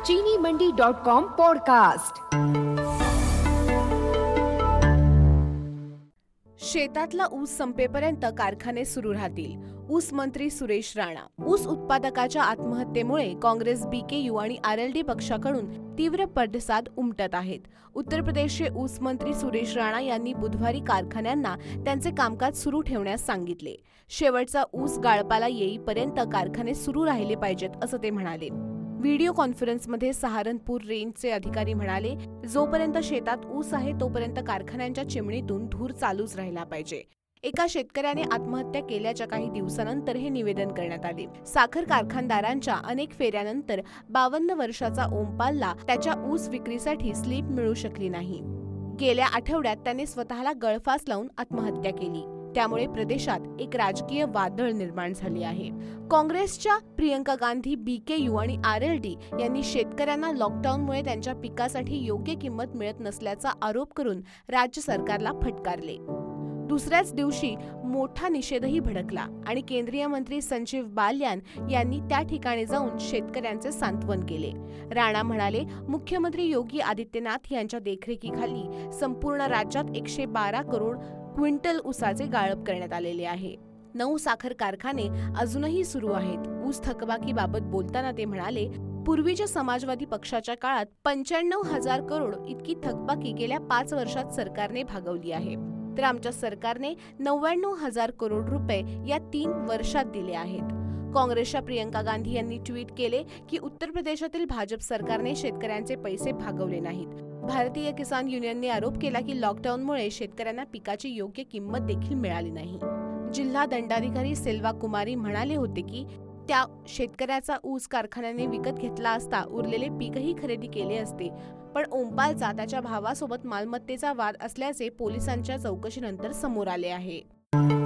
चीनीमंडी.com podcast. शेतातला ऊस संपेपर्यंत कारखाने सुरू राहतील, ऊस मंत्री सुरेश राणा। ऊस उत्पादकाच्या आत्महत्येमुळे काँग्रेस, बीकेयू आणि आरएलडी पक्षाकडून तीव्र प्रतिसाद उमटत आहेत। उत्तर प्रदेशचे ऊस मंत्री सुरेश राणा यांनी बुधवारी कारखान्यांना त्यांचे कामकाज सुरू ठेवण्यास सांगितले। शेवटचा ऊस गाळपाला येईपर्यंत कारखाने सुरू राहिले पाहिजेत असं ते म्हणाले। व्हिडिओ कॉन्फरन्समध्ये सहारनपूर रेंजचे अधिकारी म्हणाले, जोपर्यंत शेतात ऊस आहे तोपर्यंत कारखान्यांच्या चिमणीतून धूर चालूच राहिला पाहिजे। एका शेतकऱ्याने आत्महत्या केल्याच्या काही दिवसानंतर हे निवेदन करण्यात आले। साखर कारखानदारांच्या अनेक फेऱ्यानंतर 52 वर्षाचा ओमपालला त्याच्या ऊस विक्रीसाठी स्लिप मिळू शकली नाही। गेल्या आठवड्यात त्याने स्वतःला गळफास लावून आत्महत्या केली। त्यामुळे प्रदेशात एक राजकीय वादळ निर्माण झाली आहे। काँग्रेसच्या प्रियंका गांधी, बीकेयू आणि आरएलडी यांनी शेतकऱ्यांना लॉकडाऊनमुळे त्यांच्या पिकासाठी योग्य किंमत मिळत नसल्याचा आरोप करून राज्य सरकारला फटकारले। दुसऱ्याच दिवशी मोठा निषेधही भडकला आणि केंद्रीय मंत्री संजीव बाल्यान यांनी त्या ठिकाणी जाऊन शेतकऱ्यांचे सांत्वन केले। राणा म्हणाले, मुख्यमंत्री योगी आदित्यनाथ यांच्या देखरेखीखाली संपूर्ण राज्यात 112 करोड क्विंटल ऊसाचे गाळप करण्यात आलेले आहे। 9 साखर कारखाने अजूनही सुरू आहेत। ऊस थकबाकीबाबत बोलताना ते म्हणाले, पूर्वीच्या समाजवादी पक्षाच्या काळात 95,000 करोड इतकी थकबाकी गेल्या 5 वर्षात सरकारने भागवली आहे, तर आमच्या सरकारने 99,000 करोड रुपये या 3 वर्षात दिले आहेत। काँग्रेसच्या प्रियंका गांधी यांनी ट्विट केले की उत्तर प्रदेशातील भाजप सरकारने शेतकऱ्यांचे पैसे भागवले नाहीत। भारतीय किसान युनियनने आरोप केला की लॉकडाऊनमुळे शेतकऱ्यांना पिकाची योग्य किंमत देखील मिळाली नाही। जिल्हा दंडाधिकारी सेल्वा कुमारी म्हणाले होते की त्या शेतकऱ्याचा ऊस कारखान्याने विकत घेतला असता उरलेले पीकही खरेदी केले असते, पण ओमपालचा त्याच्या भावासोबत मालमत्तेचा वाद असल्याचे पोलिसांच्या चौकशीनंतर समोर आले आहे।